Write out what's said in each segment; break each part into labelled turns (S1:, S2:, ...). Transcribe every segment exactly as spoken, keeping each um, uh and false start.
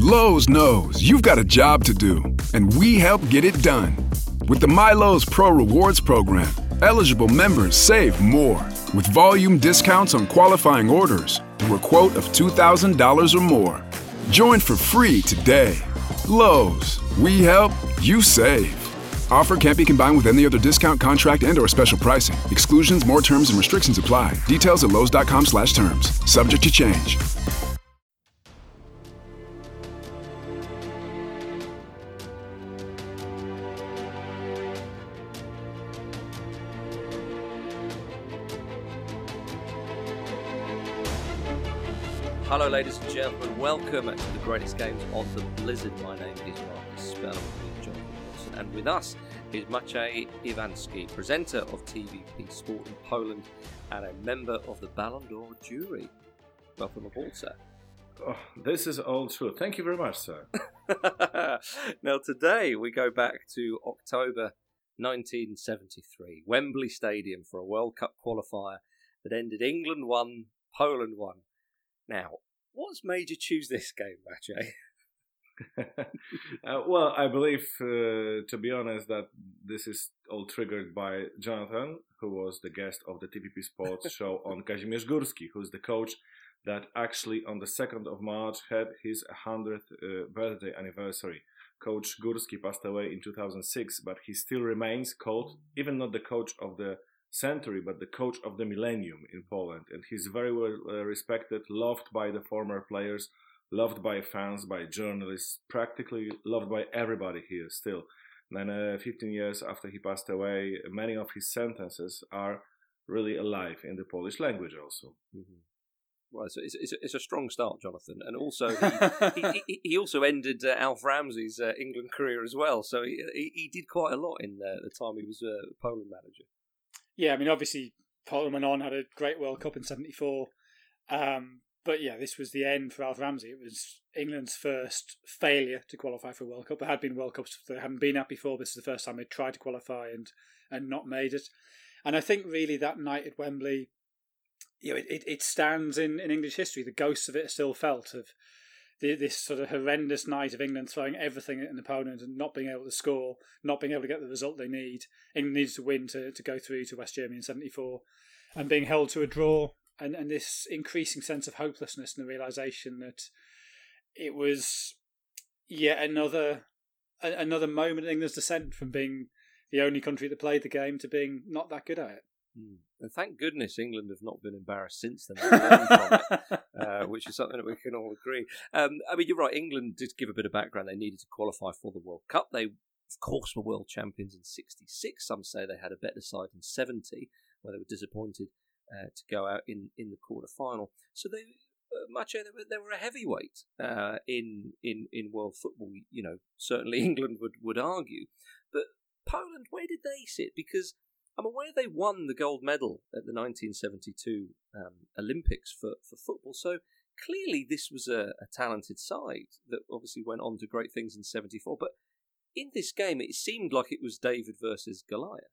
S1: Lowe's knows you've got a job to do, and we help get it done. With the MyLowe's Pro Rewards program, eligible members save more with volume discounts on qualifying orders through a quote of two thousand dollars or more. Join for free today. Lowe's, we help, you save. Offer can't be combined with any other discount, contract, and or special pricing. Exclusions, more terms, and restrictions apply. Details at lowes.com slash terms. Subject to change.
S2: Hello, ladies and gentlemen. Welcome to the greatest games on the Blizzard. My name is Marcus Spell, with John Wilson, and with us is Maciej Iwanski, presenter of T V P Sport in Poland and a member of the Ballon d'Or jury. Welcome aboard, sir.
S3: Oh, this is all true. Thank you very much, sir.
S2: Now, today we go back to October nineteen seventy-three, Wembley Stadium for a World Cup qualifier that ended England one, Poland one. Now, what's made you choose this game, Maciej?
S3: uh, well, I believe, uh, to be honest, that this is all triggered by Jonathan, who was the guest of the T V P Sports show on Kazimierz Górski, who's the coach that actually on the second of March had his one hundredth uh, birthday anniversary. Coach Górski passed away in two thousand six, but he still remains called, even not the coach of the century, but the coach of the millennium in Poland, and he's very well uh, respected, loved by the former players, loved by fans, by journalists, practically loved by everybody here still. And then uh, fifteen years after he passed away, many of his sentences are really alive in the Polish language also.
S2: Mm-hmm. Well, it's a, it's, a, it's a strong start, Jonathan, and also he, he, he, he also ended uh, Alf Ramsey's uh, England career as well, so he, he, he did quite a lot in uh, the time he was uh, Poland manager.
S4: Yeah, I mean, obviously, Poland went on, had a great World Cup in seventy-four. Um, but yeah, this was the end for Alf Ramsey. It was England's first failure to qualify for a World Cup. There had been World Cups they hadn't been at before. This is the first time they'd tried to qualify and, and not made it. And I think really that night at Wembley, you know, it, it, it stands in, in English history. The ghosts of it are still felt, of the, this sort of horrendous night of England throwing everything at an opponent and not being able to score, not being able to get the result they need. England needs to win to, to go through to West Germany in seventy-four, and being held to a draw, and, and this increasing sense of hopelessness and the realisation that it was yet another a, another moment in England's descent from being the only country that played the game to being not that good at it.
S2: Mm. And thank goodness England have not been embarrassed since then, from it, uh, which is something that we can all agree. Um, I mean, you're right, England did give a bit of background. They needed to qualify for the World Cup. They, of course, were world champions in sixty-six. Some say they had a better side in seventy, where they were disappointed uh, to go out in, in the quarter-final. So they, uh, Maciej, they were, they were a heavyweight uh, in, in, in world football. You know, certainly England would, would argue. But Poland, where did they sit? Because I'm aware they won the gold medal at the nineteen seventy-two um, Olympics for, for football, so clearly this was a, a talented side that obviously went on to great things in seventy-four, but in this game it seemed like it was David versus Goliath.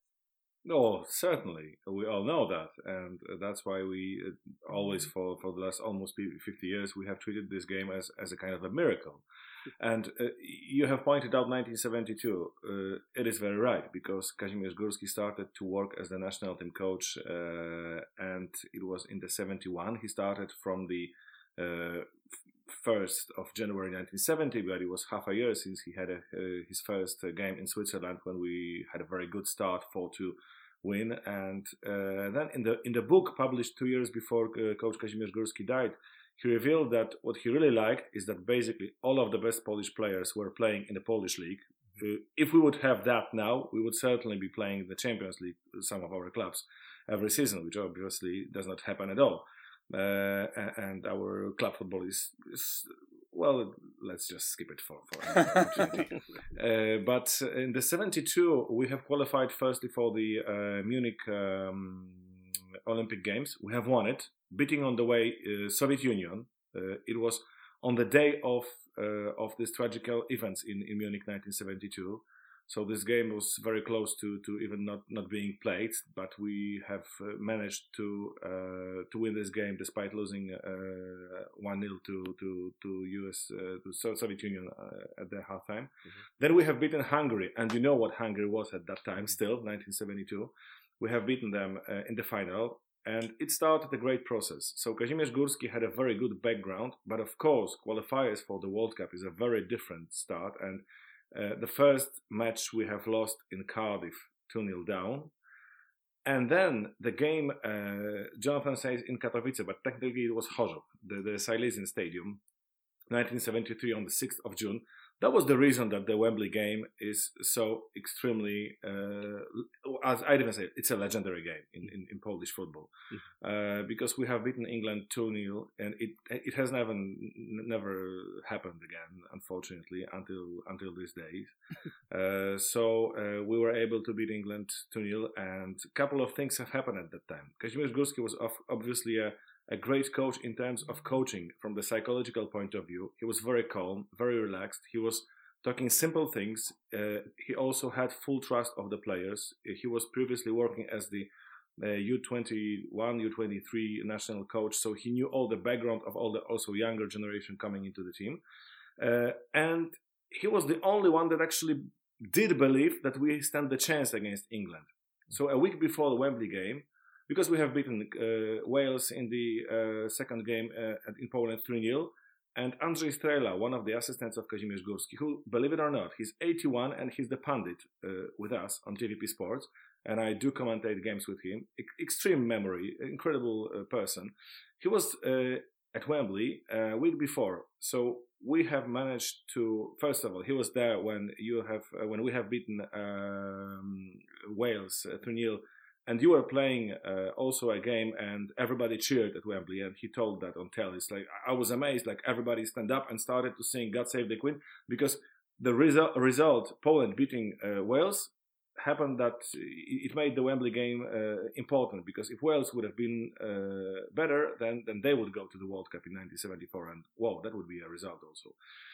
S3: No, certainly. We all know that, and that's why we uh, always, for, for the last almost fifty years, we have treated this game as, as a kind of a miracle. And uh, you have pointed out nineteen seventy-two. Uh, it is very right, because Kazimierz Górski started to work as the national team coach, uh, and it was in the seventy-one. He started from the uh, first of January nineteen seventy, but it was half a year since he had a, uh, his first uh, game in Switzerland, when we had a very good start, four two win. And uh, then in the in the book published two years before uh, Coach Kazimierz Górski died, he revealed that what he really liked is that basically all of the best Polish players were playing in the Polish league. Uh, if we would have that now, we would certainly be playing in the Champions League, some of our clubs, every season, which obviously does not happen at all. Uh, and our club football is, is, well, let's just skip it for, for an opportunity. uh, but in the seventy-two, we have qualified firstly for the uh, Munich um, Olympic Games. We have won it, beating on the way uh, Soviet Union. Uh, it was on the day of uh, of these tragical events in, in Munich nineteen seventy-two. So this game was very close to, to even not, not being played, but we have uh, managed to uh, to win this game despite losing uh, one nil to to to U S uh, to Soviet Union uh, at the halftime. Mm-hmm. Then we have beaten Hungary, and you know what Hungary was at that time. Still, nineteen seventy-two, we have beaten them uh, in the final, and it started a great process. So Kazimierz Górski had a very good background, but of course, qualifiers for the World Cup is a very different start, and Uh, the first match we have lost in Cardiff two nil down. And then the game, uh, Jonathan says in Katowice, but technically it was Chorzów, the, the Silesian Stadium, nineteen seventy-three on the sixth of June. That was the reason that the Wembley game is so extremely, uh, as I even say, it's a legendary game in, in, in Polish football. Mm-hmm. Uh, because we have beaten England two nil, and it it has never never happened again, unfortunately, until until these days. uh, so uh, we were able to beat England two nil, and a couple of things have happened at that time. Kazimierz Górski was obviously a a great coach in terms of coaching from the psychological point of view. He was very calm, very relaxed. He was talking simple things. Uh, he also had full trust of the players. He was previously working as the uh, U twenty-one, U twenty-three national coach, so he knew all the background of all the also younger generation coming into the team. Uh, and he was the only one that actually did believe that we stand the chance against England. So a week before the Wembley game, because we have beaten uh, Wales in the uh, second game uh, in Poland three nil, and Andrzej Strela, one of the assistants of Kazimierz Górski, who, believe it or not, he's eighty-one and he's the pundit uh, with us on J V P Sports, and I do commentate games with him. E- extreme memory, incredible uh, person. He was uh, at Wembley a week before, so we have managed to. First of all, he was there when you have uh, when we have beaten um, Wales uh, three nil. And you were playing uh, also a game, and everybody cheered at Wembley, and he told that on telly. It's like, I was amazed, like everybody stand up and started to sing God Save the Queen, because the result, result Poland beating uh, Wales, happened that it made the Wembley game uh, important, because if Wales would have been uh, better, then, then they would go to the World Cup in nineteen seventy-four, and wow, that would be a result also.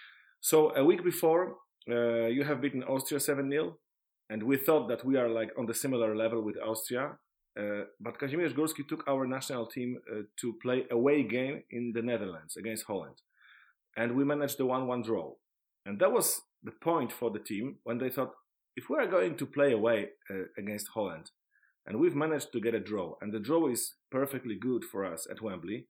S3: So a week before, uh, you have beaten Austria seven nil. And we thought that we are like on the similar level with Austria. Uh, but Kazimierz Górski took our national team uh, to play away game in the Netherlands against Holland. And we managed the one one draw. And that was the point for the team when they thought, if we are going to play away uh, against Holland, and we've managed to get a draw, and the draw is perfectly good for us at Wembley,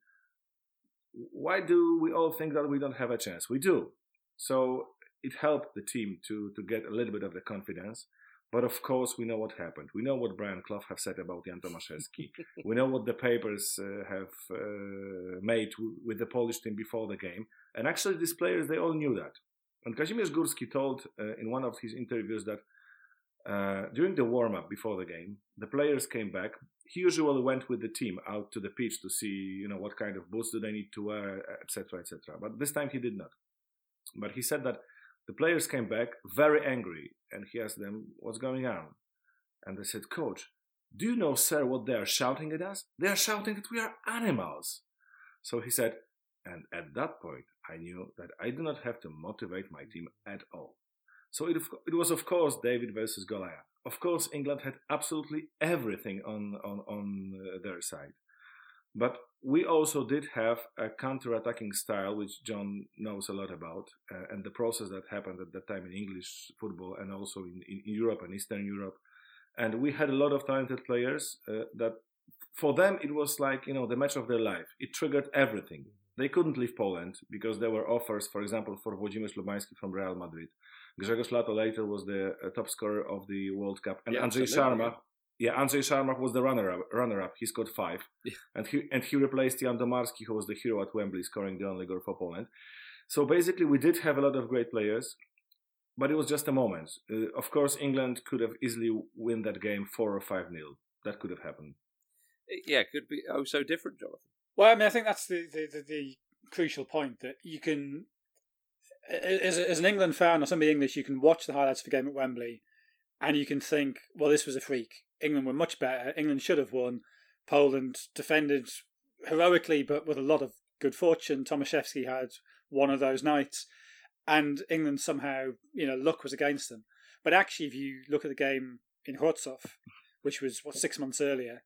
S3: why do we all think that we don't have a chance? We do. So it helped the team to, to get a little bit of the confidence. But of course, we know what happened. We know what Brian Clough have said about Jan Tomaszewski. We know what the papers uh, have uh, made w- with the Polish team before the game. And actually, these players, they all knew that. And Kazimierz Górski told uh, in one of his interviews that uh, during the warm-up before the game, the players came back. He usually went with the team out to the pitch to see, you know, what kind of boots do they need to wear, et cetera, et cetera. But this time he did not. But he said that the players came back very angry, and he asked them, what's going on? And they said, Coach, do you know, sir, what they are shouting at us? They are shouting that we are animals. So he said, and at that point, I knew that I do not have to motivate my team at all. So it, it was, of course, David versus Goliath. Of course, England had absolutely everything on, on, on their side. But we also did have a counter-attacking style, which John knows a lot about, uh, and the process that happened at that time in English football and also in, in Europe and Eastern Europe. And we had a lot of talented players uh, that, for them, it was like, you know, the match of their life. It triggered everything. They couldn't leave Poland because there were offers, for example, for Włodzimierz Lubański from Real Madrid. Grzegorz Lato later was the uh, top scorer of the World Cup. And yeah, Andrzej Szarma... Yeah. Yeah, Andrzej Szarmach was the runner-up. Runner-up. He scored five, yeah. and he and he replaced Jan Domarski, who was the hero at Wembley, scoring the only goal for Poland. So basically, we did have a lot of great players, but it was just a moment. Uh, of course, England could have easily win that game four or five nil. That could have happened.
S2: Yeah, it could be oh so different, Jonathan.
S4: Well, I mean, I think that's the the, the, the crucial point, that you can, as a, as an England fan or somebody English, you can watch the highlights of the game at Wembley, and you can think, well, this was a freak. England were much better. England should have won. Poland defended heroically, but with a lot of good fortune. Tomaszewski had one of those nights, and England somehow, you know, luck was against them. But actually, if you look at the game in Wrocław, which was, what, six months earlier,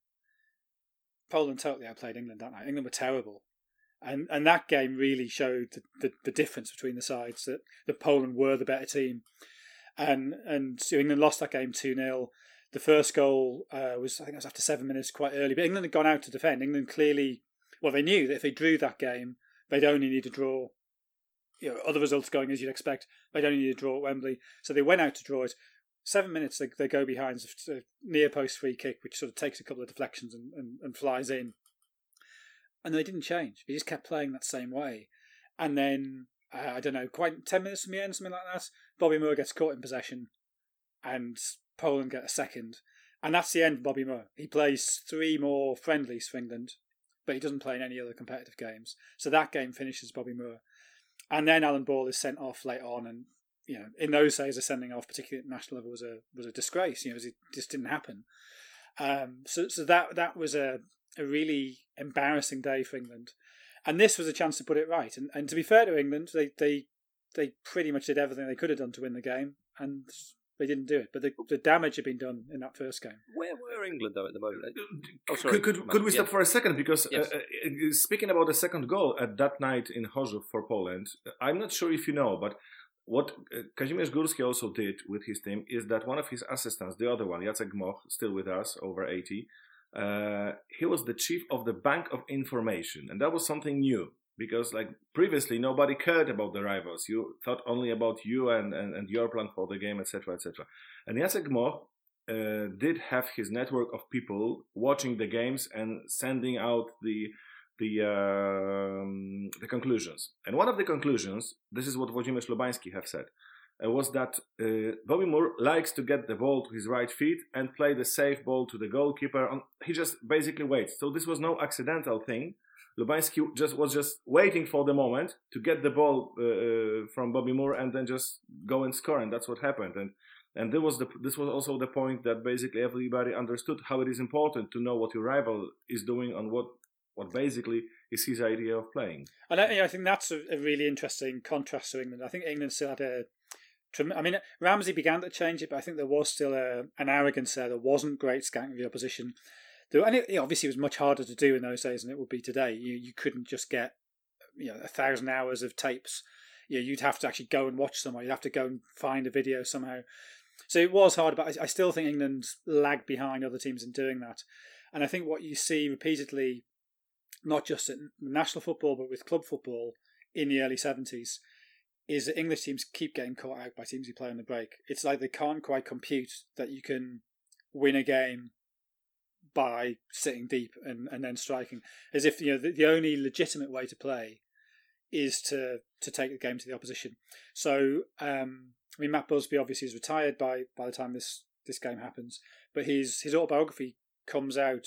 S4: Poland totally outplayed England that night. England were terrible. And and that game really showed the, the, the difference between the sides, that, that Poland were the better team. And and so England lost that game two nil. The first goal uh, was, I think it was after seven minutes, quite early. But England had gone out to defend. England clearly, well, they knew that if they drew that game, they'd only need to draw, you know, other results going as you'd expect. They'd only need to draw at Wembley. So they went out to draw it. Seven minutes, they, they go behind a near post free kick, which sort of takes a couple of deflections and, and, and flies in. And they didn't change. They just kept playing that same way. And then, uh, I don't know, quite ten minutes from the end, something like that, Bobby Moore gets caught in possession and Poland get a second. And that's the end of Bobby Moore. He plays three more friendlies for England, but he doesn't play in any other competitive games. So that game finishes Bobby Moore. And then Alan Ball is sent off late on, and you know, in those days, a sending off, particularly at national level, was a was a disgrace. You know, it just didn't happen. Um, so so that that was a, a really embarrassing day for England, and this was a chance to put it right. And and to be fair to England, they they they pretty much did everything they could have done to win the game, and they didn't do it. But the, the damage had been done in that first game.
S2: Where were England though at the moment?
S3: Oh, sorry. Could could, could we stop yeah. for a second? Because
S2: yes.
S3: uh, uh, speaking about the second goal at that night in Chorzów for Poland, I'm not sure if you know, but what uh, Kazimierz Górski also did with his team is that one of his assistants, the other one, Jacek Gmoch, still with us, over eighty, uh, he was the chief of the Bank of Information, and that was something new. Because like previously, nobody cared about the rivals. You thought only about you and, and, and your plan for the game, et cetera, et cetera. And Jacek Gmoch uh, did have his network of people watching the games and sending out the the um, the conclusions. And one of the conclusions, this is what Włodzimierz Lubański have said, uh, was that uh, Bobby Moore likes to get the ball to his right feet and play the safe ball to the goalkeeper. And he just basically waits. So this was no accidental thing. Lubański just was just waiting for the moment to get the ball uh, from Bobby Moore and then just go and score, and that's what happened. And and this was the this was also the point that basically everybody understood how it is important to know what your rival is doing and what what basically is his idea of playing.
S4: And I, I think that's a, a really interesting contrast to England. I think England still had a. I mean, Ramsey began to change it, but I think there was still a, an arrogance there. There wasn't great scouting of the opposition. And it, obviously, it was much harder to do in those days than it would be today. You you couldn't just get, you know, a thousand hours of tapes. You know, you'd have to actually go and watch somewhere. You'd have to go and find a video somehow. So it was hard, but I, I still think England lagged behind other teams in doing that. And I think what you see repeatedly, not just at national football, but with club football in the early seventies, is that English teams keep getting caught out by teams who play on the break. It's like they can't quite compute that you can win a game by sitting deep and, and then striking, as if, you know, the, the only legitimate way to play is to to take the game to the opposition. So um, I mean, Matt Busby obviously is retired by by the time this this game happens, but his his autobiography comes out.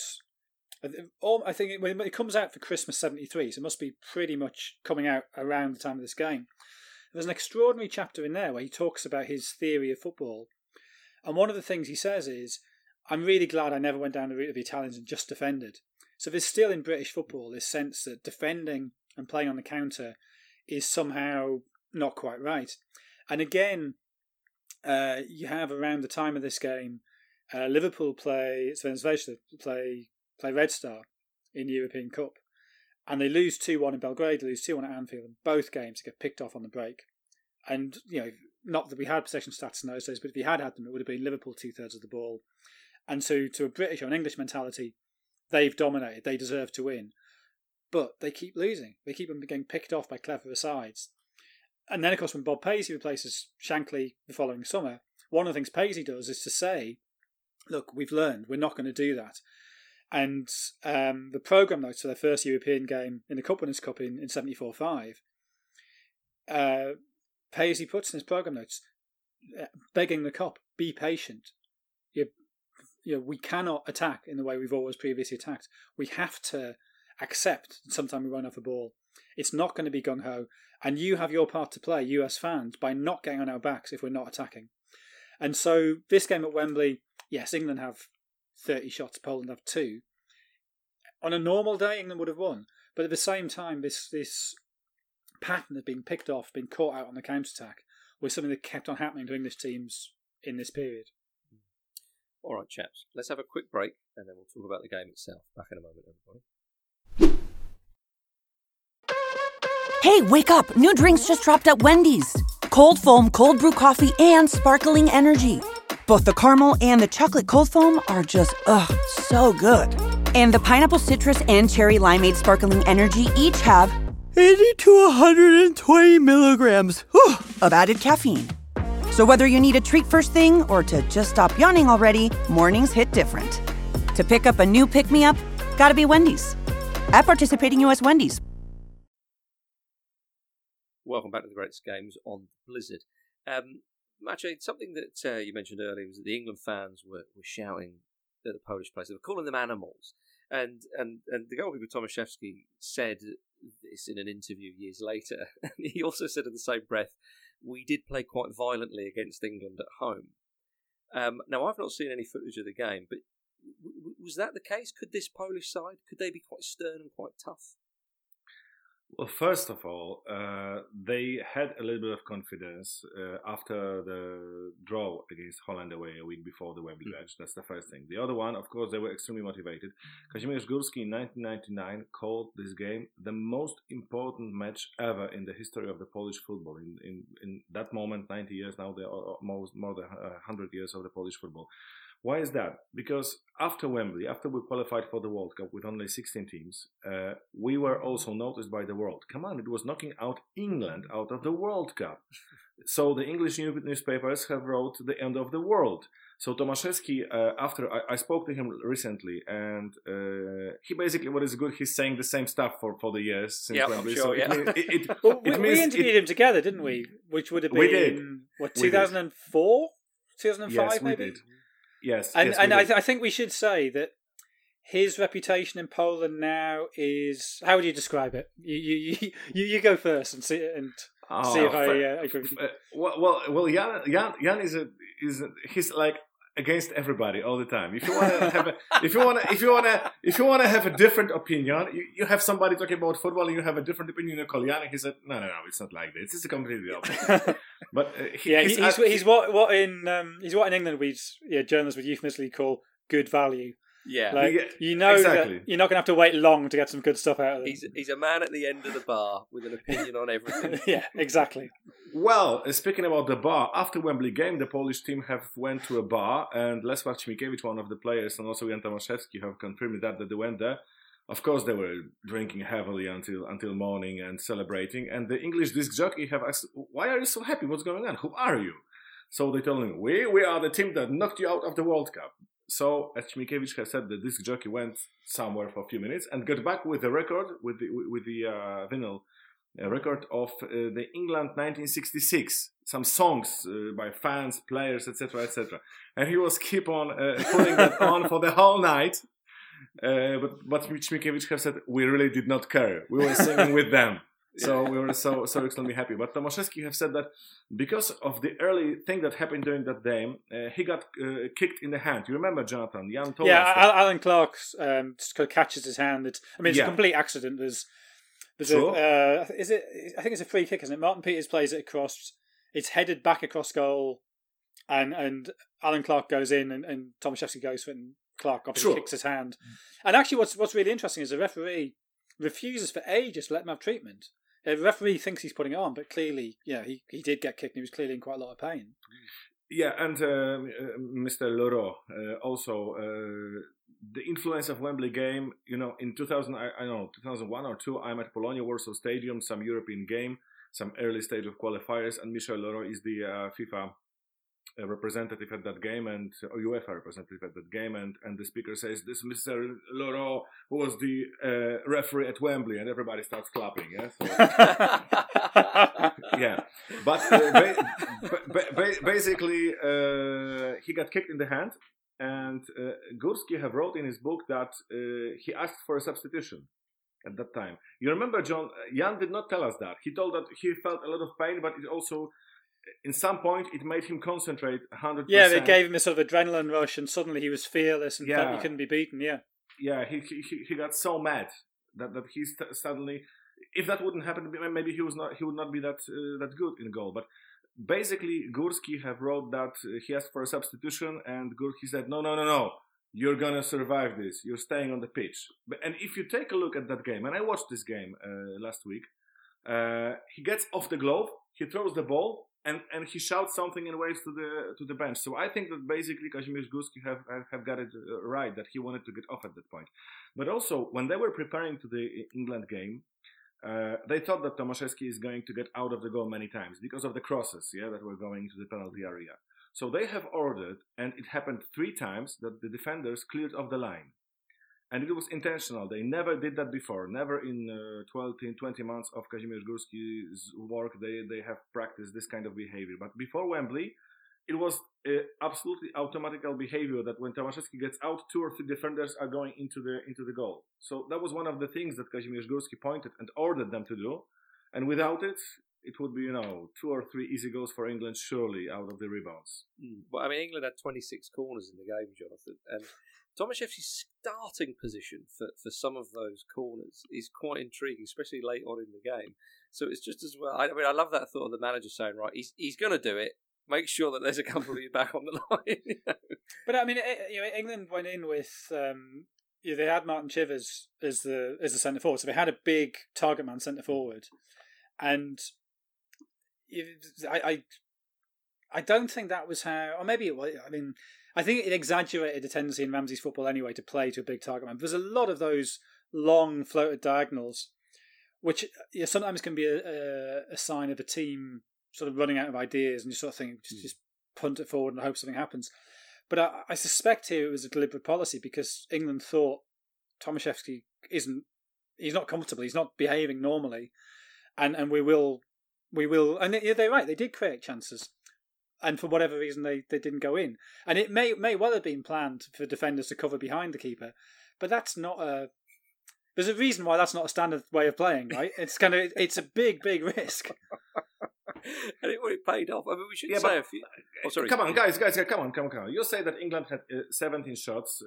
S4: I think it, when it comes out for Christmas seventy-three, so it must be pretty much coming out around the time of this game. There's an extraordinary chapter in there where he talks about his theory of football, and one of the things he says is, I'm really glad I never went down the route of the Italians and just defended. So there's still in British football this sense that defending and playing on the counter is somehow not quite right. And again, uh, you have around the time of this game, uh, Liverpool play Svenska play play Red Star in the European Cup, and they lose two one in Belgrade, they lose two one at Anfield, and both games get picked off on the break. And you know, not that we had possession stats in those days, but if we had had them, it would have been Liverpool two thirds of the ball. And so, to a British or an English mentality, they've dominated. They deserve to win. But they keep losing. They keep getting picked off by cleverer sides. And then, of course, when Bob Paisley replaces Shankly the following summer, one of the things Paisley does is to say, look, we've learned. We're not going to do that. And um, the programme notes for their first European game in the Cup Winners' Cup in, in seventy-four five, uh, Paisley puts in his programme notes, begging the Kop, be patient. You're You know, we cannot attack in the way we've always previously attacked. We have to accept that sometimes we won't have a ball. It's not going to be gung-ho. And you have your part to play, you as fans, by not getting on our backs if we're not attacking. And so this game at Wembley, yes, England have thirty shots, Poland have two. On a normal day, England would have won. But at the same time, this this pattern of being picked off, being caught out on the counter-attack, was something that kept on happening to English teams in this period.
S2: All right, chaps, let's have a quick break and then we'll talk about the game itself. Back in a moment, everybody.
S5: Hey, wake up! New drinks just dropped at Wendy's. Cold foam, cold brew coffee, and sparkling energy. Both the caramel and the chocolate cold foam are just, ugh, so good. And the pineapple citrus and cherry limeade sparkling energy each have eighty to one hundred twenty milligrams whew, of added caffeine. So whether you need a treat first thing or to just stop yawning already, mornings hit different. To pick up a new pick-me-up, gotta be Wendy's. At participating U S Wendy's.
S2: Welcome back to the Greatest Games on Blizzard. Um, Maciej, something that uh, you mentioned earlier was that the England fans were, were shouting at the Polish players. They were calling them animals. And and, and the goalkeeper Tomaszewski said this in an interview years later. And he also said in the same breath, we did play quite violently against England at home. Um, now, I've not seen any footage of the game, but w- w- was that the case? Could this Polish side, could they be quite stern and quite tough?
S3: Well, first of all, uh, they had a little bit of confidence uh, after the draw against Holland away a week before the Wembley match. Mm-hmm. That's the first thing. The other one, of course, they were extremely motivated. Kazimierz Górski in nineteen ninety-nine called this game the most important match ever in the history of the Polish football. In in, in that moment, ninety years now, they are almost more than one hundred years of the Polish football. Why is that? Because after Wembley, after we qualified for the World Cup with only sixteen teams, uh, we were also noticed by the world. Come on, it was knocking out England out of the World Cup. So the English newspapers have wrote the end of the world. So Tomaszewski, uh, after I, I spoke to him recently, and uh, he basically, what is good, he's saying the same stuff for, for the years since
S2: yeah,
S3: Wembley.
S2: I'm sure,
S3: so
S2: yeah.
S3: it, it, it,
S4: well,
S3: it
S4: we,
S3: means
S4: we interviewed
S3: it,
S4: him together, didn't we? Which would have been,
S3: we did.
S4: what,
S3: We
S4: two thousand four? two thousand five,
S3: yes,
S4: maybe?
S3: We did. Yes,
S4: and
S3: yes,
S4: and
S3: we
S4: I,
S3: did.
S4: th- I think we should say that his reputation in Poland now is, how would you describe it? You you you, you go first and see and
S3: Oh,
S4: see if I
S3: but,
S4: uh, agree with you.
S3: uh, well, well, well, Jan, Jan, Jan is a is a, he's like against everybody all the time. If you want to have a, if you want to, if you want to, if you want to have a different opinion, you, you have somebody talking about football and you have a different opinion. You call Jan, and he said, no, no, no, it's not like this. It's a completely opposite. But uh, he,
S4: yeah,
S3: he's,
S4: he's,
S3: uh,
S4: he's, he's what what in um, he's what in England we yeah journalists would euphemistically call good value.
S2: Yeah.
S4: Like,
S3: Yeah,
S4: you know
S3: exactly.
S4: that you're not going to have to wait long to get some good stuff out of him.
S2: He's, he's a man at the end of the bar with an opinion on everything.
S4: yeah, exactly.
S3: Well, uh, speaking about the bar, after Wembley game, the Polish team have went to a bar, and Leszek Ćmikiewicz, one of the players, and also Jan Tomaszewski have confirmed that, that they went there. Of course, they were drinking heavily until until morning and celebrating. And the English disc jockey have asked, "Why are you so happy? What's going on? Who are you?" So they told him, "We we are the team that knocked you out of the World Cup." So, as Ćmikiewicz has said, the disc jockey went somewhere for a few minutes and got back with the record, with the with the uh, vinyl uh, record of uh, the England nineteen sixty-six. Some songs uh, by fans, players, et cetera, et cetera. And he was keep on uh, putting that on for the whole night. Uh, but but Ćmikiewicz have said, we really did not care. We were singing with them. So we were so so extremely happy. But Tomaszewski have said that because of the early thing that happened during that game, uh, he got uh, kicked in the hand. You remember, Jonathan? Jan told
S4: yeah,
S3: us that.
S4: Al- Alan Clark um, just kind of catches his hand. It's, I mean, it's
S3: Yeah.
S4: a complete accident. There's, there's
S3: True.
S4: a, uh, is it? I think it's a free kick, isn't it? Martin Peters plays it across. It's headed back across goal, and and Alan Clark goes in, and, and Tomaszewski goes for it, and Clark obviously
S3: True.
S4: kicks his hand. And actually, what's what's really interesting is the referee refuses for ages to let him have treatment. The referee thinks he's putting it on, but clearly, yeah, he, he did get kicked and he was clearly in quite a lot of pain.
S3: Yeah, and um, uh, Mister Leroux uh, also uh, the influence of Wembley game. You know, in two thousand, I, I don't know, two thousand one or two, I'm at Polonia Warsaw Stadium, some European game, some early stage of qualifiers, and Michel Leroux is the uh, FIFA uh, representative at that game, and or UEFA representative at that game, and, and the speaker says, "This Mister Leroux who was the uh, referee at Wembley," and everybody starts clapping. Yeah. So, yeah, but uh, ba- ba- ba- basically uh, he got kicked in the hand, and uh, Górski have wrote in his book that uh, he asked for a substitution at that time. You remember, John? Jan did not tell us that. He told that he felt a lot of pain, but it also, in some point, it made him concentrate one hundred percent.
S4: Yeah, they gave him a sort of adrenaline rush, and suddenly he was fearless and
S3: Yeah.
S4: felt he couldn't be beaten. Yeah,
S3: Yeah, he he he got so mad that that he st- suddenly. If that wouldn't happen, maybe he was not. He would not be that uh, that good in goal. But basically, Górski have wrote that he asked for a substitution, and Górski said, no, no, no, no, you're gonna survive this. You're staying on the pitch. But, and if you take a look at that game, and I watched this game uh, last week, uh, he gets off the glove, he throws the ball, and, and he shouts something and waves to the to the bench. So I think that basically Kazimierz Górski have, have got it right, that he wanted to get off at that point. But also, when they were preparing to the England game, Uh, they thought that Tomaszewski is going to get out of the goal many times because of the crosses, yeah, that were going to the penalty area. So they have ordered, and it happened three times, that the defenders cleared off the line. And it was intentional. They never did that before. Never in uh, twelve, twenty months of Kazimierz Górski's work, they, they have practiced this kind of behavior. But before Wembley, it was uh, absolutely automatical behavior that when Tomaszewski gets out, two or three defenders are going into the into the goal. So that was one of the things that Kazimierz Górski pointed and ordered them to do. And without it, it would be, you know, two or three easy goals for England, surely, out of the rebounds.
S2: Mm. Well, I mean, England had twenty-six corners in the game, Jonathan. And Tomaszewski's starting position for, for some of those corners is quite intriguing, especially late on in the game. So it's just as well. I, I mean, I love that thought of the manager saying, right, he's, he's going to do it. Make sure that there's a couple of you back on the line. You know?
S4: But I mean, it, you know, England went in with um, you know, they had Martin Chivers as the as the centre forward, so they had a big target man centre forward, and I, I I don't think that was how, or maybe it was. I mean, I think it exaggerated the tendency in Ramsey's football anyway to play to a big target man. There's a lot of those long floated diagonals, which you know, sometimes can be a, a, a sign of a team sort of running out of ideas and you sort of think, just, just punt it forward and hope something happens. But I, I suspect here it was a deliberate policy because England thought Tomaszewski isn't, he's not comfortable, he's not behaving normally, and, and we will, we will, and yeah, they're right, they did create chances, and for whatever reason they, they didn't go in. And it may may well have been planned for defenders to cover behind the keeper, but that's not a, there's a reason why that's not a standard way of playing, right? It's kind of, it's a big, big risk.
S2: And it, it paid off. I mean, we should
S3: yeah,
S2: say a few. Oh, sorry.
S3: Come on, guys, guys, come on, come on, come on. You say that England had uh, seventeen shots.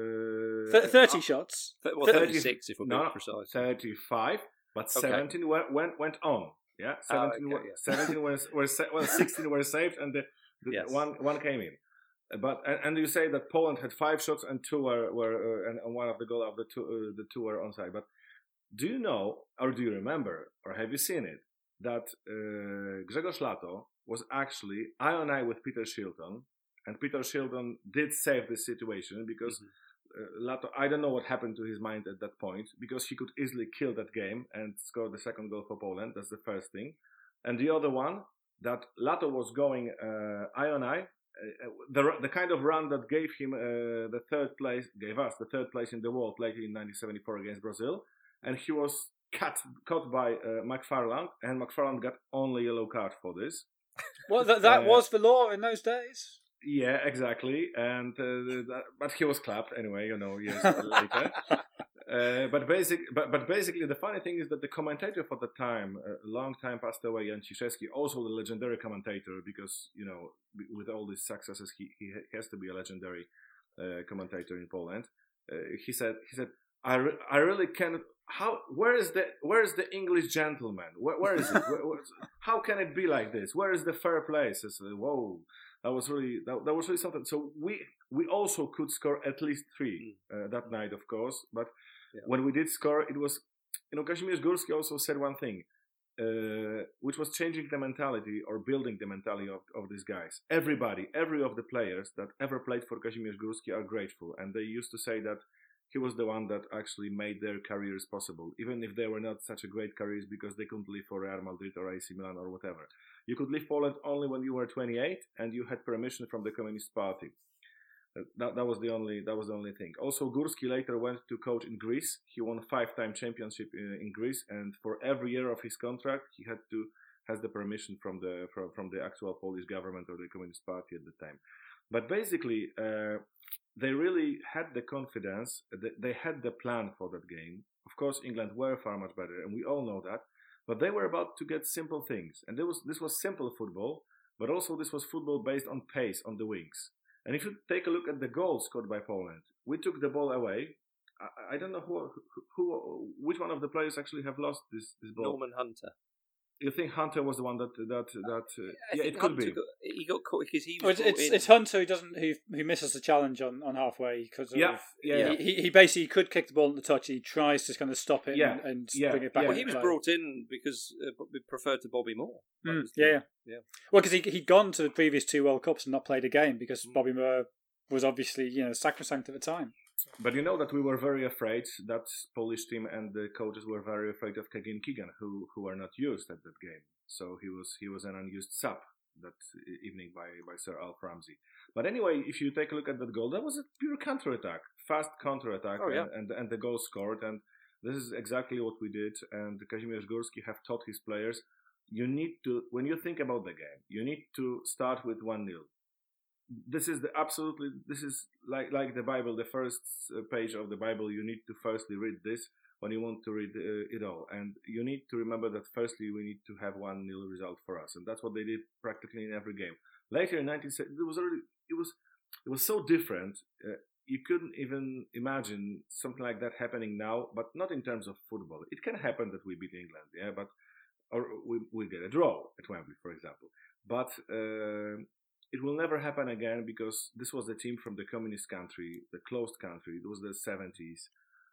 S3: Uh,
S4: Th- thirty uh, shots.
S2: Th- well, thirty-six if we're being
S3: no,
S2: precise.
S3: thirty-five, but
S2: okay.
S3: seventeen went, went went on. Yeah, seventeen,
S2: oh, okay,
S3: were,
S2: yeah.
S3: seventeen were, were well, sixteen were saved, and the, the
S2: yes.
S3: one one came in. But and, and you say that Poland had five shots and two were were uh, and, and one of the goal of the two uh, the two were onside. But do you know, or do you remember, or have you seen it, that uh, Grzegorz Lato was actually eye on eye with Peter Shilton, and Peter Shilton did save this situation because mm-hmm. uh, Lato, I don't know what happened to his mind at that point, because he could easily kill that game and score the second goal for Poland. That's the first thing. And the other one, that Lato was going uh, eye on eye, uh, the the kind of run that gave him uh, the third place, gave us the third place in the world later in nineteen seventy-four against Brazil, and he was cut caught by uh, McFarland, and McFarland got only a yellow card for this.
S4: Well, that, that
S3: uh,
S4: was the law in those days.
S3: Yeah, exactly. And uh, that, but he was clapped anyway, you know, years later. Uh, but basic, but but basically, the funny thing is that the commentator for the time, a long time passed away, Jan Ciszewski, also the legendary commentator, because you know, with all these successes, he he has to be a legendary uh, commentator in Poland. Uh, he said, he said, I re- I really can't. How? Where is the Where is the English gentleman? Where, where is it? where, where, how can it be like this? Where is the fair play? I said, whoa, that was really that, that was really something. So we we also could score at least three uh, that night, of course. But yeah. when we did score, it was, you know, Kazimierz Górski also said one thing, uh, which was changing the mentality or building the mentality of of these guys. Everybody, every of the players that ever played for Kazimierz Górski are grateful, and they used to say that he was the one that actually made their careers possible, even if they were not such a great careers because they couldn't live for Real Madrid or A C Milan or whatever. You could leave Poland only when you were twenty-eight and you had permission from the Communist Party. That, that was the only that was the only thing. Also, Górski later went to coach in Greece. He won five-time championship in, in Greece, and for every year of his contract, he had to has the permission from the from, from the actual Polish government or the Communist Party at the time. But basically, uh, they really had the confidence, they had the plan for that game. Of course, England were far much better, and we all know that. But they were about to get simple things. And there was, this was simple football, but also this was football based on pace, on the wings. And if you take a look at the goals scored by Poland, we took the ball away. I, I don't know who, who, which one of the players actually have lost this, this ball.
S2: Norman Hunter.
S3: You think Hunter was the one that that that? Uh,
S2: I
S3: yeah,
S2: think
S3: it could
S2: Hunter
S3: be.
S2: Got, he got caught because he
S4: Well,
S2: was.
S4: it's, it's,
S2: in.
S4: it's Hunter who doesn't who who misses the challenge on, on halfway because
S3: Yeah, yeah,
S4: he, he he basically could kick the ball in the touch. He tries to kind of stop it
S3: Yeah,
S4: and, and
S3: yeah,
S4: bring it back.
S3: yeah.
S2: Well,
S4: into
S2: he was
S4: play.
S2: brought in because uh, we preferred to Bobby Moore. That
S4: Mm,
S2: was the-
S4: yeah, yeah,
S2: yeah.
S4: Well, because he he'd gone to the previous two World Cups and not played a game because
S2: Mm.
S4: Bobby Moore was obviously you know sacrosanct at the time.
S3: But you know that we were very afraid. That Polish team and the coaches were very afraid of Kagin Keegan, who who were not used at that game. So he was he was an unused sub that evening by, by Sir Alf Ramsey. But anyway, if you take a look at that goal, that was a pure counter-attack, fast counter-attack,
S2: Oh, yeah.
S3: and, and and the goal scored. And this is exactly what we did. And Kazimierz Górski have taught his players, you need to, when you think about the game, you need to start with one nil. This is the absolutely, this is like like the Bible, the first page of the Bible. You need to firstly read this when you want to read uh, it all. And you need to remember that firstly we need to have one nil result for us. And that's what they did practically in every game. Later in nineteen seventy, it was already, it was, it was so different. Uh, you couldn't even imagine something like that happening now, but not in terms of football. It can happen that we beat England, yeah, but, or we, we get a draw at Wembley, for example. But, uh, it will never happen again because this was the team from the communist country, the closed country. It was the seventies.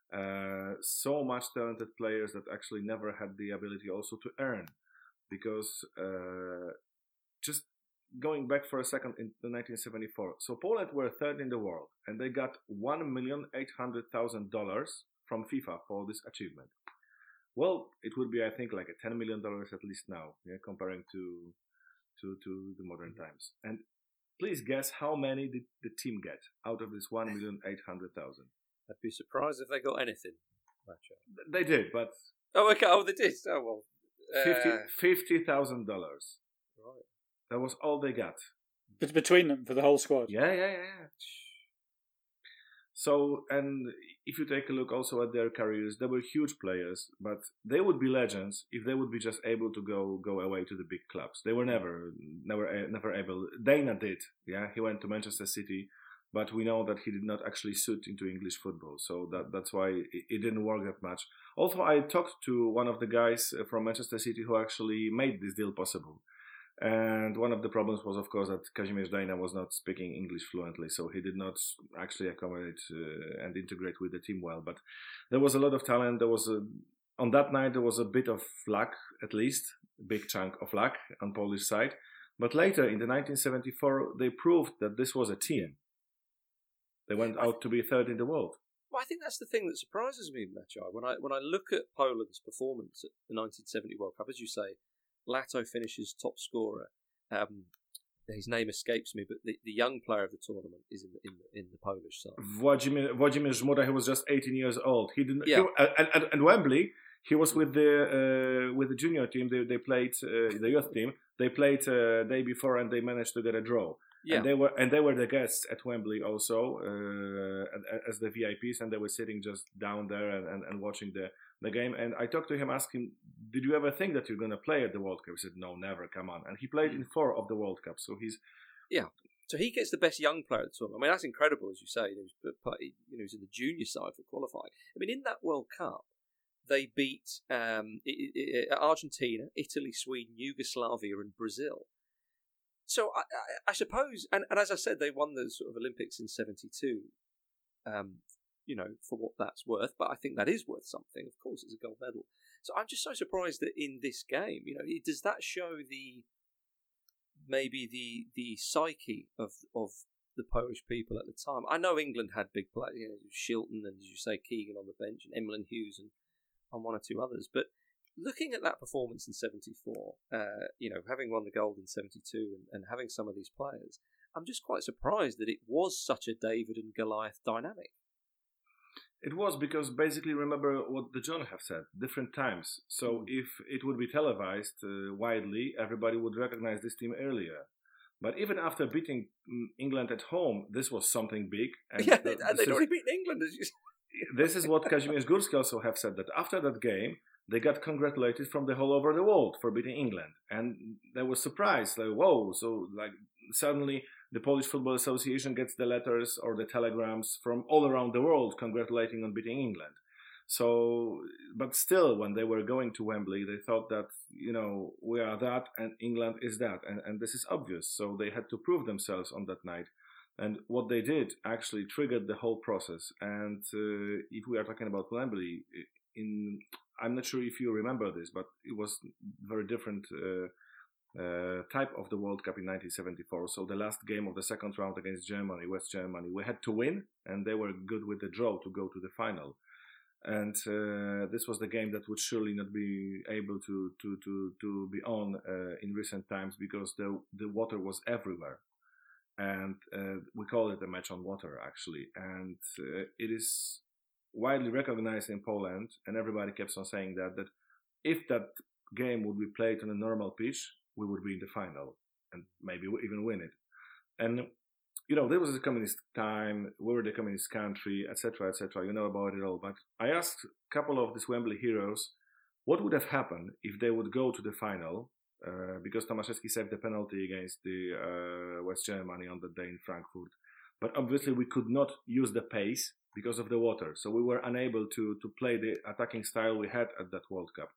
S3: Uh, so much talented players that actually never had the ability also to earn, because uh, just going back for a second in nineteen seventy-four. So Poland were third in the world, and they got one million eight hundred thousand dollars from FIFA for this achievement. Well, it would be, I think, like a ten million dollars at least now, yeah, comparing to to to the modern times. And please guess how many did the team get out of this one million eight hundred thousand?
S2: I'd be surprised if they got anything.
S3: They did, but
S2: Oh, okay. Oh, they did. Oh, well. Uh,
S3: fifty thousand dollars.
S2: right.
S3: That was all they got.
S4: But between them for the whole squad.
S3: Yeah, yeah, yeah. So, and if you take a look also at their careers, they were huge players, but they would be legends if they would be just able to go go away to the big clubs. They were never, never, never able. Dana did, yeah. He went to Manchester City, but we know that he did not actually suit into English football, so that that's why it, it didn't work that much. Also, I talked to one of the guys from Manchester City who actually made this deal possible. And one of the problems was, of course, that Kazimierz Dejna was not speaking English fluently, so he did not actually accommodate uh, and integrate with the team well. But there was a lot of talent. There was a, on that night, there was a bit of luck, at least, a big chunk of luck on Polish side. But later, in the nineteen seventy-four, they proved that this was a team. They went out to be third in the world.
S2: Well, I think that's the thing that surprises me, Machai. When I when I look at Poland's performance at the nineteen seventy World Cup, as you say, Lato finishes top scorer. Um, his name escapes me, but the, the young player of the tournament is in the, in the, in the Polish side.
S3: Władimir, Władimir Żmura, he was just eighteen years old. He didn't.
S2: Yeah.
S3: He, and, and, and Wembley, he was with the uh, with the junior team. They they played uh, the youth team. They played uh, day before, and they managed to get a draw.
S2: Yeah.
S3: And they were and they were the guests at Wembley also uh, as the V I Ps, and they were sitting just down there and, and, and watching the, the game. And I talked to him, asked him, "Did you ever think that you're going to play at the World Cup?" He said, "No, never. Come on." And he played in four of the World Cups, so he's
S2: yeah. So he gets the best young player at the tournament. I mean, that's incredible, as you say. You know, he was in the junior side for qualifying. I mean, in that World Cup, they beat um, it, it, Argentina, Italy, Sweden, Yugoslavia, and Brazil. So I, I, I suppose, and, and as I said, they won the sort of Olympics in seventy-two, um, you know, for what that's worth. But I think that is worth something. Of course, it's a gold medal. So I'm just so surprised that in this game, you know, does that show the maybe the the psyche of of the Polish people at the time? I know England had big players, you know, Shilton and, as you say, Keegan on the bench, and Emlyn Hughes, and, and one or two others, but. Looking at that performance in seventy-four, uh, you know, having won the gold in seventy-two and, and having some of these players, I'm just quite surprised that it was such a David and Goliath dynamic.
S3: It was because basically, remember what the John have said, different times. So mm. if it would be televised uh, widely, everybody would recognize this team earlier. But even after beating England at home, this was something big. And
S2: yeah,
S3: the,
S2: and they'd already beaten England, as you said.
S3: This is what Kazimierz Górski also have said, that after that game, they got congratulated from the whole over the world for beating England. And they were surprised, like, whoa, so like suddenly the Polish Football Association gets the letters or the telegrams from all around the world congratulating on beating England. So, but still, when they were going to Wembley, they thought that, you know, we are that and England is that. And, and this is obvious. So they had to prove themselves on that night. And what they did actually triggered the whole process. And uh, if we are talking about Wembley, in I'm not sure if you remember this, but it was very different uh, uh, type of the World Cup in nineteen seventy-four. So the last game of the second round against Germany, West Germany, we had to win, and they were good with the draw to go to the final. And uh, this was the game that would surely not be able to to to to be on uh, in recent times, because the the water was everywhere, and uh, we call it a match on water actually, and uh, it is widely recognized in Poland, and everybody kept on saying that that if that game would be played on a normal pitch, we would be in the final and maybe even win it. And you know, there was a communist time, we were the communist country, et cetera, et cetera. You know about it all. But I asked a couple of these Wembley heroes what would have happened if they would go to the final, uh, because Tomaszewski saved the penalty against the uh, West Germany on that day in Frankfurt. But obviously we could not use the pace because of the water. So we were unable to, to play the attacking style we had at that World Cup.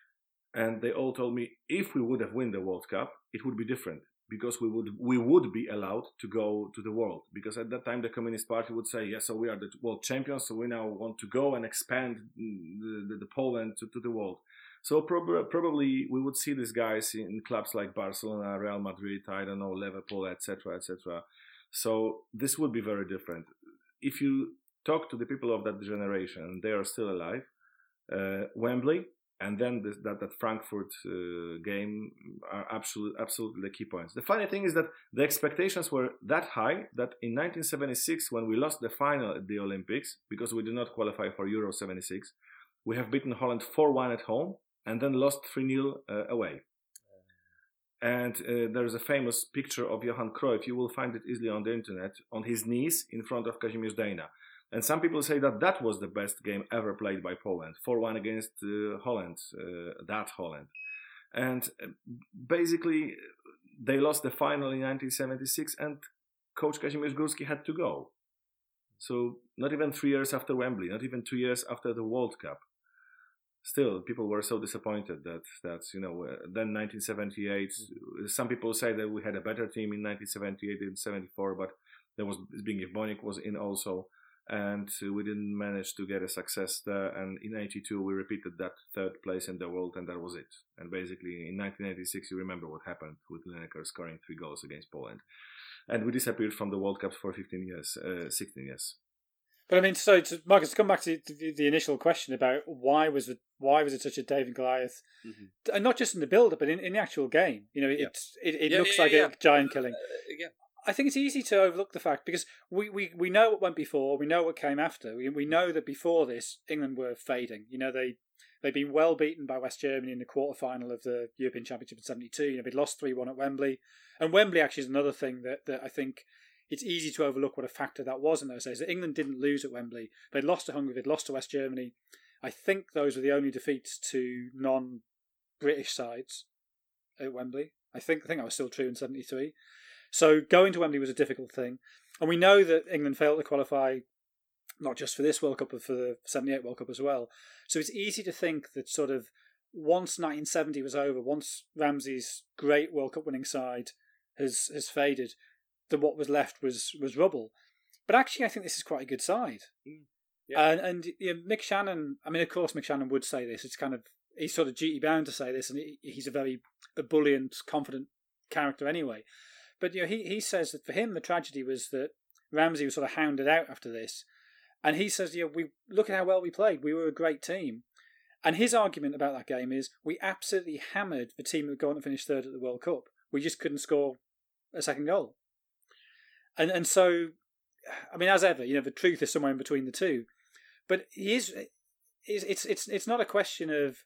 S3: And they all told me if we would have won the World Cup, it would be different. Because we would we would be allowed to go to the world. Because at that time the Communist Party would say, yes, so we are the world champions, so we now want to go and expand the, the, the Poland to, to the world. So prob- probably we would see these guys in clubs like Barcelona, Real Madrid, I don't know, Liverpool, et cetera, et cetera. So this would be very different. If you talk to the people of that generation, they are still alive. Uh, Wembley, and then this, that, that Frankfurt uh, game are absolute, absolutely the key points. The funny thing is that the expectations were that high that in nineteen seventy-six, when we lost the final at the Olympics, because we did not qualify for Euro seventy-six, we have beaten Holland four one at home and then lost three nil uh, away. And uh, there is a famous picture of Johan Cruyff, you will find it easily on the internet, on his knees in front of Kazimierz Dejna. And some people say that that was the best game ever played by Poland, four one against uh, Holland, uh, that Holland. And basically, they lost the final in nineteen seventy-six, and coach Kazimierz Górski had to go. So not even three years after Wembley, not even two years after the World Cup. Still, people were so disappointed that, that you know, uh, then nineteen seventy-eight, some people say that we had a better team in nineteen seventy-eight and seventy-four, but there was, Zbigniew Boniek was in also. And we didn't manage to get a success there. And in eighty-two, we repeated that third place in the world, and that was it. And basically, in nineteen eighty-six, you remember what happened with Lineker scoring three goals against Poland. And we disappeared from the World Cup for fifteen years, uh, sixteen years.
S4: But I mean, so to, Marcus, to come back to the, the initial question about why was it why was it such a David and Goliath, mm-hmm. and not just in the build-up, but in, in the actual game. You know, yeah. it's, it it yeah, looks yeah, like yeah. a giant killing. Uh, yeah. I think it's easy to overlook the fact, because we, we, we know what went before, we know what came after. We we know that before this, England were fading. You know, they, they'd been well beaten by West Germany in the quarter-final of the European Championship in seventy-two. You know, they'd lost three one at Wembley. And Wembley actually is another thing that, that I think it's easy to overlook what a factor that was in those days. That England didn't lose at Wembley. They'd lost to Hungary, they'd lost to West Germany. I think those were the only defeats to non-British sides at Wembley. I think I think that was still true in seventy-three. So going to Wembley was a difficult thing. And we know that England failed to qualify not just for this World Cup, but for the seventy-eight World Cup as well. So it's easy to think that sort of once nineteen seventy was over, once Ramsey's great World Cup winning side has has faded, that what was left was, was rubble. But actually, I think this is quite a good side. Mm. Yeah. And, and you know, Mick Shannon, I mean, of course, Mick Shannon would say this. It's kind of, he's sort of duty bound to say this, and he, he's a very ebullient, confident character anyway. But you know, he, he says that for him the tragedy was that Ramsey was sort of hounded out after this, and he says, you know, we look at how well we played. We were a great team, and his argument about that game is we absolutely hammered the team that would go on to finish third at the World Cup. We just couldn't score a second goal, and and so, I mean, as ever, you know, the truth is somewhere in between the two. But he is, it's it's it's not a question of.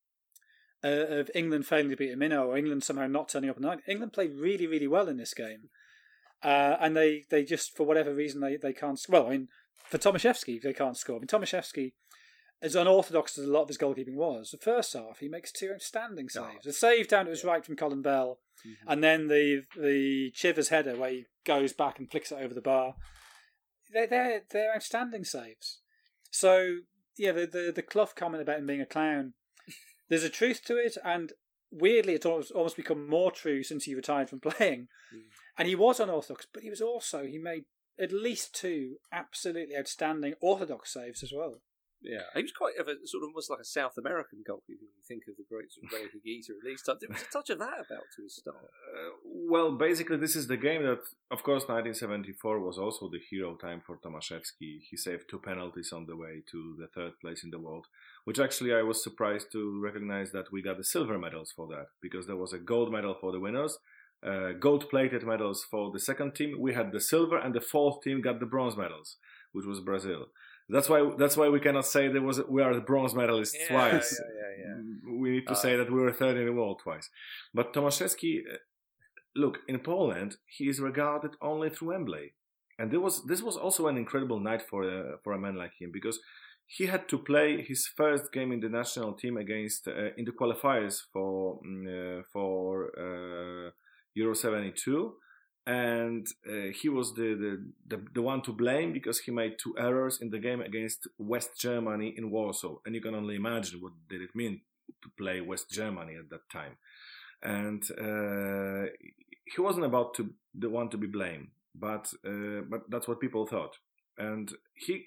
S4: Uh, of England failing to beat a minnow or England somehow not turning up at night. England played really, really well in this game. Uh, and they, they just, for whatever reason, they, they can't... Well, I mean, for Tomaszewski, they can't score. I mean, Tomaszewski, as unorthodox as a lot of his goalkeeping was, the first half, he makes two outstanding saves. Oh. A save down to his right from Colin Bell, mm-hmm. and then the the Chivers header where he goes back and flicks it over the bar. They're, they're, they're outstanding saves. So yeah, the, the the Clough comment about him being a clown. There's a truth to it, and weirdly, it's almost, almost become more true since he retired from playing. Mm. And he was unorthodox, but he was also he made at least two absolutely outstanding orthodox saves as well.
S2: Yeah, he was quite of a sort of almost like a South American goalkeeper. When you think of the great sort of Ray Higuita at least, there was a touch of that about to his style.
S3: Uh, well, basically, this is the game that, of course, nineteen seventy-four was also the hero time for Tomaszewski. He saved two penalties on the way to the third place in the world, which actually I was surprised to recognize that we got the silver medals for that, because there was a gold medal for the winners, uh, gold-plated medals for the second team. We had the silver, and the fourth team got the bronze medals, which was Brazil. That's why. That's why we cannot say there was. We are the bronze medalists
S2: yeah,
S3: twice.
S2: Yeah, yeah, yeah.
S3: We need to uh, say that we were third in the world twice. But Tomaszewski, look, in Poland, he is regarded only through Wembley, and there was. This was also an incredible night for a for a man like him, because he had to play his first game in the national team against uh, in the qualifiers for uh, for uh, Euro seventy-two. And uh, he was the, the, the, the one to blame because he made two errors in the game against West Germany in Warsaw. And you can only imagine what did it mean to play West Germany at that time. And uh, he wasn't about to the one to be blamed, but uh, but that's what people thought. And he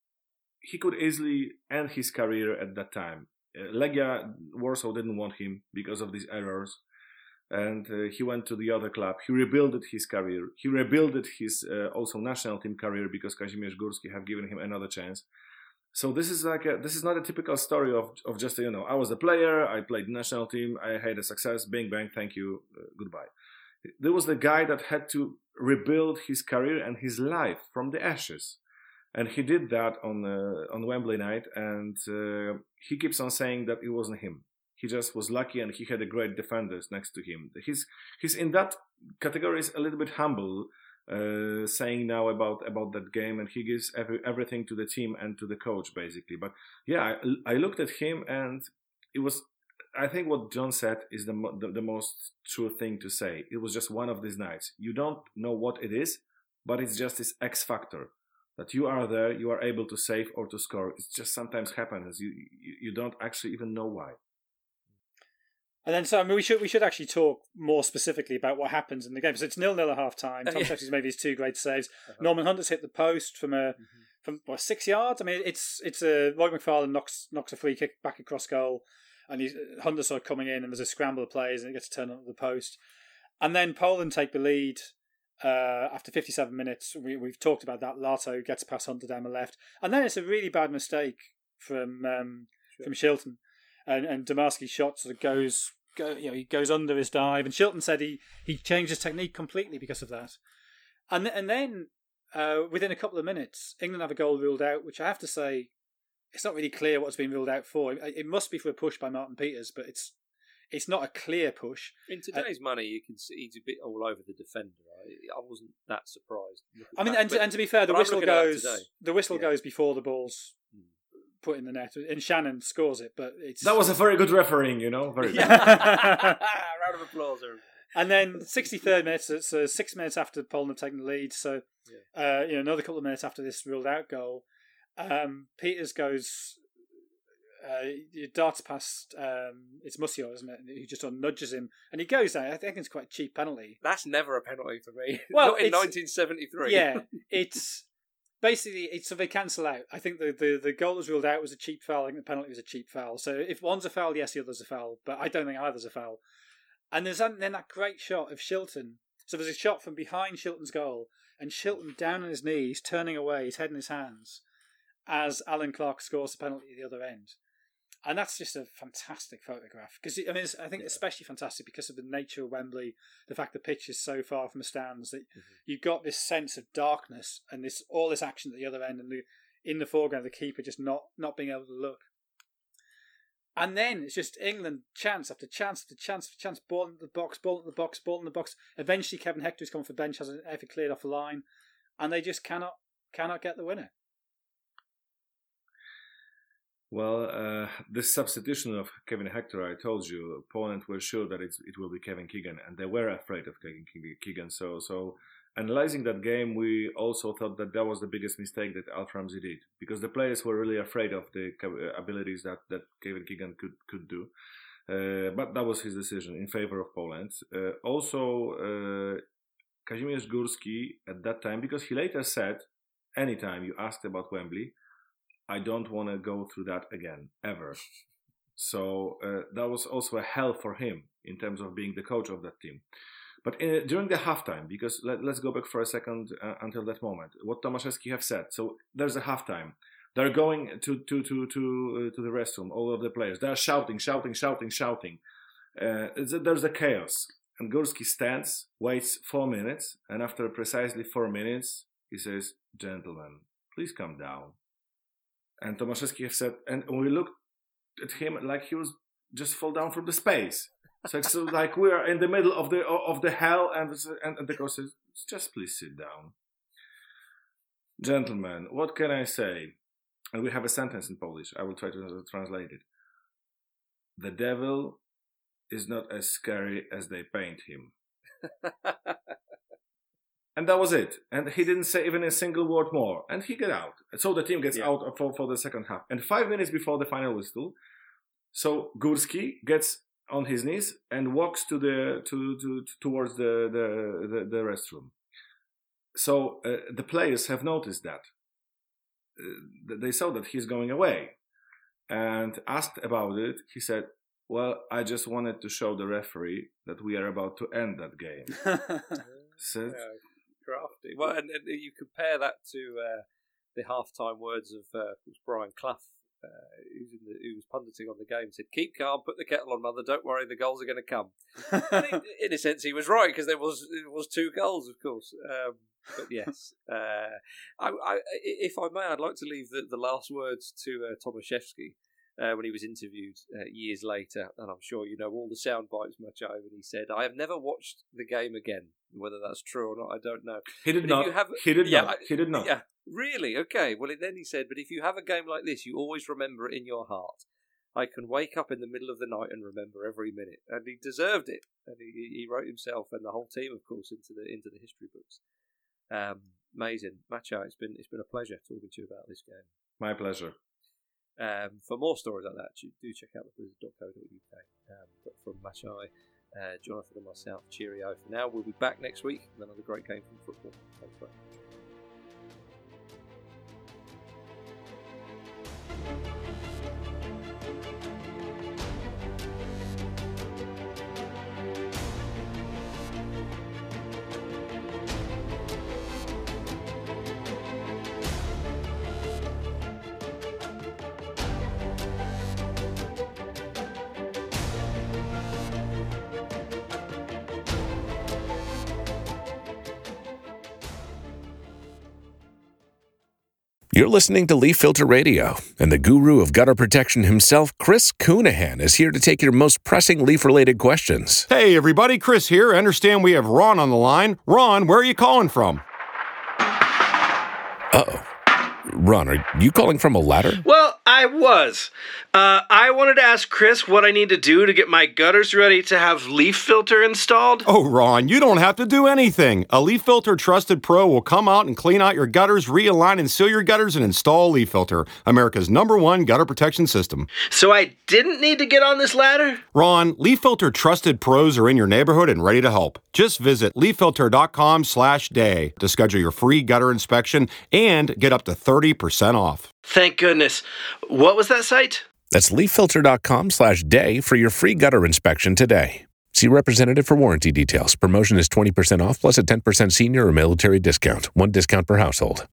S3: he could easily end his career at that time. Uh, Legia Warsaw didn't want him because of these errors. And uh, he went to the other club. He rebuilt his career. He rebuilt his uh, also national team career because Kazimierz Górski have given him another chance. So this is like a, this is not a typical story of of just you know I was a player, I played national team, I had a success, bing bang, thank you, uh, goodbye. There was the guy that had to rebuild his career and his life from the ashes, and he did that on uh, on Wembley night. And uh, he keeps on saying that it wasn't him. He just was lucky, and he had a great defenders next to him. He's he's in that category is a little bit humble, uh, saying now about, about that game, and he gives every, everything to the team and to the coach basically. But yeah, I, I looked at him, and it was. I think what John said is the, the the most true thing to say. It was just one of these nights. You don't know what it is, but it's just this X factor that you are there, you are able to save or to score. It just sometimes happens. You you, you don't actually even know why.
S4: And then, so I mean, we should we should actually talk more specifically about what happens in the game. So it's nil nil at half time. Tomaszewski's made these two great saves. Uh-huh. Norman Hunter's hit the post from a mm-hmm. from what, six yards. I mean, it's it's a Roy McFarlane knocks knocks a free kick back across goal, and he's Hunter sort of coming in, and there's a scramble of plays, and it gets turned onto the post. And then Poland take the lead uh, after fifty-seven minutes. We, we've talked about that. Lato gets past Hunter down the left, and then it's a really bad mistake from um, sure. from Shilton. And, and Domarski's shot sort of goes, go, you know, he goes under his dive. And Shilton said he, he changed his technique completely because of that. And and then uh, within a couple of minutes, England have a goal ruled out, which I have to say, it's not really clear what's been ruled out for. It, it must be for a push by Martin Peters, but it's it's not a clear push.
S2: In today's uh, money, you can see he's a bit all over the defender. I, I wasn't that surprised.
S4: I mean, back, and, to, and to be fair, the whistle goes the whistle yeah. goes before the ball's put in the net, and Shannon scores it. But it's
S3: that was a very good refereeing, you know. Very good.
S2: Round of applause.
S4: And then sixty-third minute, so, so six minutes after Poland have taken the lead. So, yeah. uh, you know, another couple of minutes after this ruled out goal, um, Peters goes, uh, darts past. Um, it's Musio, isn't it? Who just sort of nudges him, and he goes down. I think it's quite a cheap penalty.
S2: That's never a penalty for me. Well, not in nineteen seventy-three.
S4: Yeah, it's. Basically, it's so they cancel out. I think the, the, the goal that was ruled out was a cheap foul. I think the penalty was a cheap foul. So if one's a foul, yes, the other's a foul. But I don't think either's a foul. And there's then that great shot of Shilton. So there's a shot from behind Shilton's goal, and Shilton down on his knees, turning away, his head in his hands, as Alan Clark scores the penalty at the other end. And that's just a fantastic photograph. Because I mean, it's, I think yeah. especially fantastic because of the nature of Wembley, the fact the pitch is so far from the stands that mm-hmm. you've got this sense of darkness and this all this action at the other end, and the, in the foreground the keeper just not not being able to look. And then it's just England chance after chance after chance after chance, ball in the box, ball in the box, ball in the box. Eventually, Kevin Hector, who's come for bench, has an effort cleared off the line, and they just cannot cannot get the winner.
S3: Well, uh, this substitution of Kevin Hector, I told you, Poland were sure that it's, it will be Kevin Keegan, and they were afraid of Kevin Keegan. So, so analyzing that game, we also thought that that was the biggest mistake that Alf Ramsey did, because the players were really afraid of the abilities that, that Kevin Keegan could, could do. Uh, but that was his decision in favor of Poland. Uh, also, uh, Kazimierz Górski at that time, because he later said, anytime you asked about Wembley, I don't want to go through that again, ever. So uh, that was also a hell for him in terms of being the coach of that team. But in, during the halftime, because let, let's go back for a second uh, until that moment, what Tomaszewski have said. So there's a halftime. They're going to to to to uh, to the restroom, all of the players. They're shouting, shouting, shouting, shouting. Uh, there's a chaos. And Górski stands, waits four minutes, and after precisely four minutes, he says, "Gentlemen, please come down." And Tomaszewski have said, and we looked at him like he was just fall down from the space. So it's like we are in the middle of the of the hell, and and, and the coach says, "Just please sit down." Gentlemen, what can I say? And we have a sentence in Polish. I will try to translate it. The devil is not as scary as they paint him. And that was it. And he didn't say even a single word more. And he got out. So the team gets yeah. out for, for the second half. And five minutes before the final whistle, so Górski gets on his knees and walks to the to, to towards the the, the, the restroom. So uh, the players have noticed that. Uh, they saw that he's going away. And asked about it, he said, "Well, I just wanted to show the referee that we are about to end that game." So,
S2: yeah, crafty. Well, and, and you compare that to uh, the halftime words of uh, Brian Clough, uh, who's in the, who was punditing on the game, said, "Keep calm, put the kettle on, mother. Don't worry, the goals are going to come." And in, in a sense, he was right, because there was it was two goals, of course. Um, but yes, uh, I, I, if I may, I'd like to leave the, the last words to uh, Tomaszewski. Uh, when he was interviewed uh, years later, and I'm sure you know all the sound bites much over, and he said, "I have never watched the game again." Whether that's true or not, I don't know.
S3: He did
S2: but
S3: not.
S2: Have,
S3: he did
S2: yeah,
S3: not. He did not.
S2: Yeah, really? Okay. Well, then he said, "But if you have a game like this, you always remember it in your heart. I can wake up in the middle of the night and remember every minute." And he deserved it. And he, he wrote himself and the whole team, of course, into the into the history books. Um, amazing, Macho. It's been it's been a pleasure talking to you about this game.
S3: My pleasure.
S2: Um, for more stories like that, do check out the blizzard dot co dot uk. Um, but from Machai, uh, Jonathan and myself, cheerio for now. We'll be back next week with another great game from football. Thanks very much.
S6: You're listening to Leaf Filter Radio, and the guru of gutter protection himself, Chris Counihan, is here to take your most pressing leaf-related questions.
S7: Hey, everybody, Chris here. I understand we have Ron on the line. Ron, where are you calling from?
S6: Uh-oh. Ron, are you calling from a ladder?
S8: Well, I was. Uh, I wanted to ask Chris what I need to do to get my gutters ready to have Leaf Filter installed.
S7: Oh, Ron, you don't have to do anything. A Leaf Filter Trusted Pro will come out and clean out your gutters, realign and seal your gutters, and install Leaf Filter, America's number one gutter protection system.
S8: So I didn't need to get on this ladder?
S7: Ron, Leaf Filter Trusted Pros are in your neighborhood and ready to help. Just visit leaffilter.com slash day to schedule your free gutter inspection and get up to thirty percent off.
S8: Thank goodness. What was that site?
S6: That's leaffilter.com slash day for your free gutter inspection today. See representative for warranty details. Promotion is twenty percent off plus a ten percent senior or military discount. One discount per household.